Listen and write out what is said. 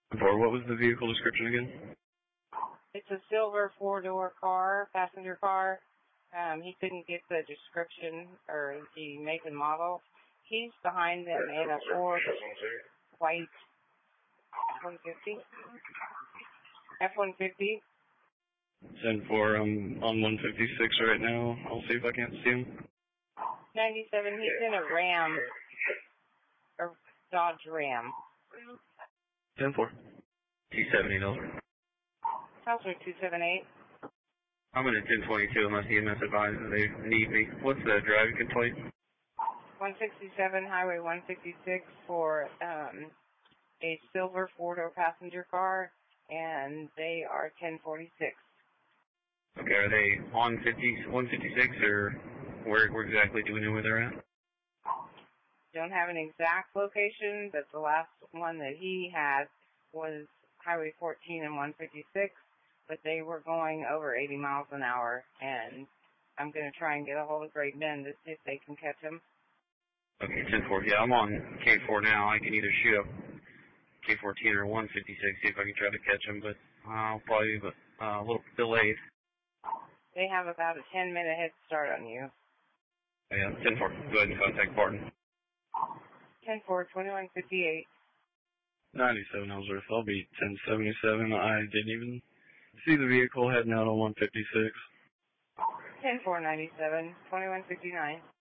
For what was the vehicle description again? It's a silver four-door car, passenger car. He couldn't get the description or the make and model. He's behind them in a Ford white F-150. F-150. 10-4, I'm on 156 right now. I'll see if I can't see him. 97, he's in a Ram, or Dodge Ram. 10-4. 270 over. Counselor 278. I'm in a 1022 unless EMS advises they need me. What's the driving complaint? 167, Highway 166 for a silver four-door passenger car, and they are 1046. Okay, are they on 156 or where exactly do we know where they're at? Don't have an exact location, but the last one that he had was Highway 14 and 156, but they were going over 80 miles an hour, and I'm going to try and get a hold of Great Bend to see if they can catch him. Okay, 10-4. Yeah, I'm on K4 now. I can either shoot up K14 or 156, see if I can try to catch him, but I'll probably be a little delayed. They have about a 10-minute head start on you. Yeah, 10-4. Go ahead and contact Barton. 10-4, 2158. 97 Ellsworth. I'll be 1077. I didn't even see the vehicle heading out on 156. 10-4, 97, 2159.